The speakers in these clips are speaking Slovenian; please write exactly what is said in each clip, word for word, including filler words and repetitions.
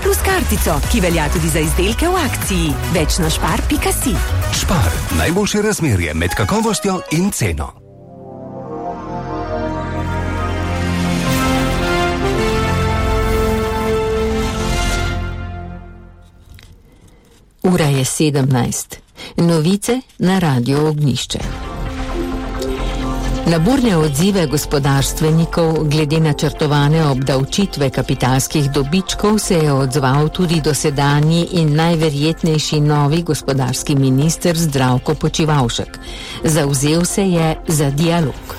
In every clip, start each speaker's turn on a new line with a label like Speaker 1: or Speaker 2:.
Speaker 1: plus kartico, ki velja tudi za izdelke v akciji. Več na špar pika si.
Speaker 2: Špar, najboljše razmerje med kakovostjo in ceno.
Speaker 3: Ura je sedemnajst. Novice na Radio Ognjišče. Na burne odzive gospodarstvenikov glede načrtovane obdavčitve kapitalskih dobičkov se je odzval tudi dosedanji in najverjetnejši novi gospodarski minister Zdravko Počivalšek. Zavzel se je za dialog.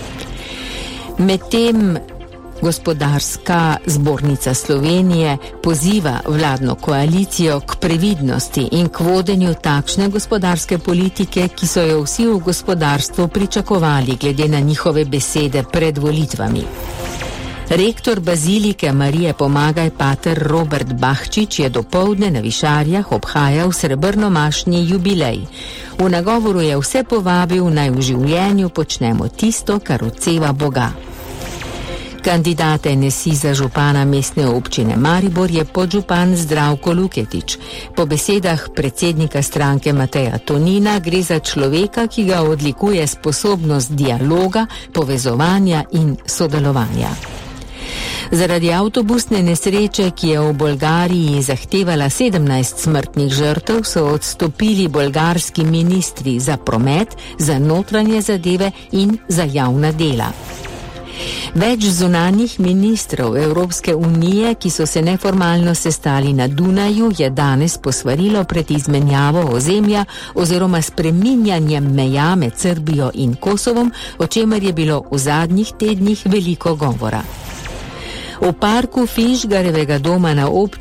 Speaker 3: Medtem Gospodarska zbornica Slovenije poziva vladno koalicijo k previdnosti in k vodenju takšne gospodarske politike, ki so jo vsi v gospodarstvu pričakovali glede na njihove besede pred volitvami. Rektor Bazilike Marije Pomagaj pater Robert Bahčič je dopoldne na Višarjah obhajal srebrnomašni jubilej. V nagovoru je vse povabil, naj v življenju počnemo tisto, kar odseva Boga. Kandidata N S I za župana mestne občine Maribor je podžupan Zdravko Luketič. Po besedah predsednika stranke Mateja Tonina gre za človeka, ki ga odlikuje sposobnost dialoga, povezovanja in sodelovanja. Zaradi avtobusne nesreče, ki je v Bolgariji zahtevala sedemnajst smrtnih žrtev, so odstopili bolgarski ministri za promet, za notranje zadeve in za javna dela. Več zunanjih ministrov Evropske unije, ki so se neformalno sestali na Dunaju, je danes posvarilo pred izmenjavo ozemlja oziroma spreminjanjem meja med Srbijo in Kosovom, o čemer je bilo v zadnjih tednih veliko govora. V parku Finžgarjevega doma na občini